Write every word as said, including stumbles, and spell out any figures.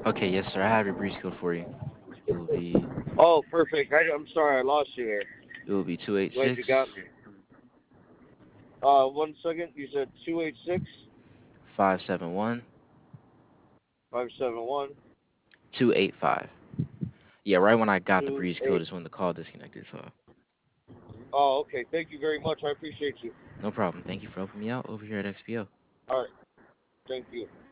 Okay, yes, sir. I have your breeze code for you. It will be Oh, perfect. I, I'm sorry, I lost you there. it will be two eight Glad you got six me. Uh, one second. You said two eight six five seven one five seven one two eight five. Yeah, right when I got the two breeze code eight. is when the call disconnected. So Oh, okay. Thank you very much. I appreciate you. no problem. Thank you for helping me out over here at X P O. All right. Thank you.